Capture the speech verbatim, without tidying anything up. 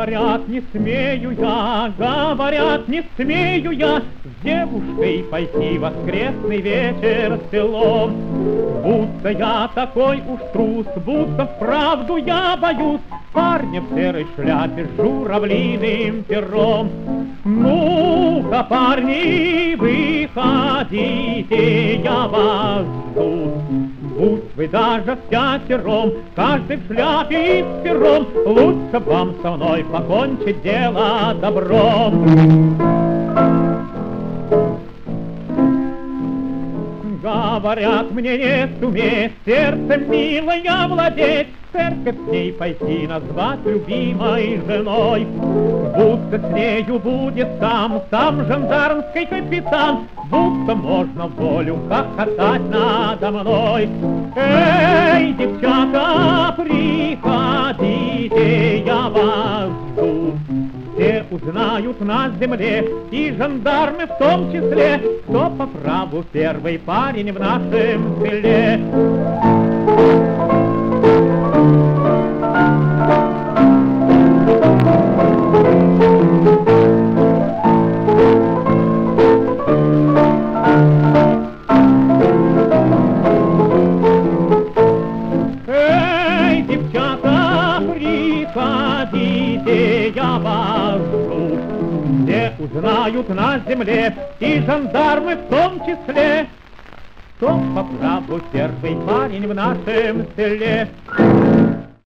Говорят, не смею я, говорят, не смею я с девушкой пойти в воскресный вечер в село. Будто я такой уж трус, будто вправду я боюсь парня в серой шляпе с журавлиным пером. Ну-ка, парни, выходите, я вас жду. Будь вы даже впятером, каждый в шляпе и с пером, лучше вам со мной покончить дело добром. Говорят, мне не суметь сердцем милая владеть, в церковь с ней пойти назвать любимой женой. Будто с нею будет сам, сам жандармский капитан, будто можно волю хохотать надо мной. Эй, девчата, приходите, я вас жду. Все узнают на земле, и жандармы в том числе, кто по праву первый парень в нашем селе. Эй, девчата, приходите, я вас жду. Все узнают на земле, и жандармы в том числе, кто по праву первый парень в нашем селе.